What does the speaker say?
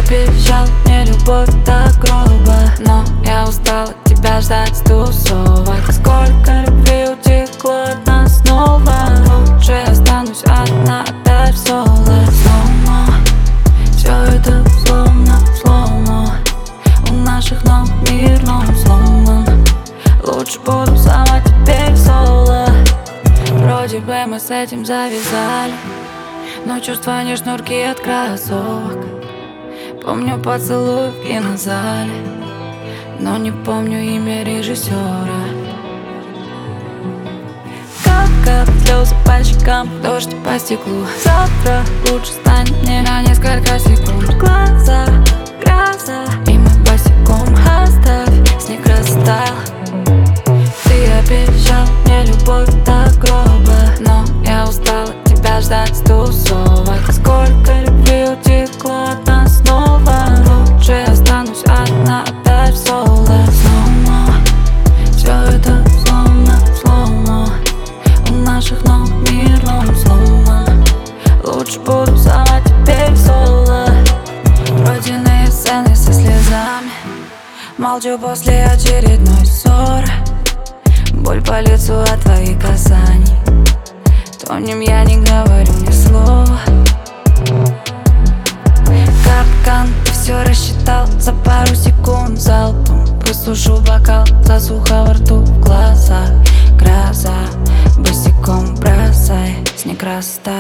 обещал мне любовь так грубо, но я устала тебя ждать с тусовок. Сколько любви утекло от нас снова. Лучше я останусь одна опять в соло. Слоумо, все это словно у наших ног мир, но он сломан. Лучше буду сама теперь в соло. Вроде бы мы с этим завязали, но чувства не шнурки от кроссовок. Помню поцелуй в кинозале, но не помню имя режиссера. Как слезы по щекам, дождь по стеклу. Завтра лучше станет мне на несколько секунд. Глаза, гроза, и мы босиком. Оставь, снег растаял. Ты обещал мне любовь так грубо, но я устала тебя ждать с тусовок. Сколько любви утекло от нас снова. Лучше я останусь одна опять в соло. Слоумо, все это словно у наших ног мир, но он сломан. Лучше буду сама теперь в соло. Родинные сцены со слезами, молчу после очередной ссоры. Боль по лицу от твоих касаний, тонем я не говорю ни слова. Капкан, ты все рассчитал за пару секунд залпом. Высушу бокал, засуха во рту, в глазах гроза. Босиком бросай, снег растаял.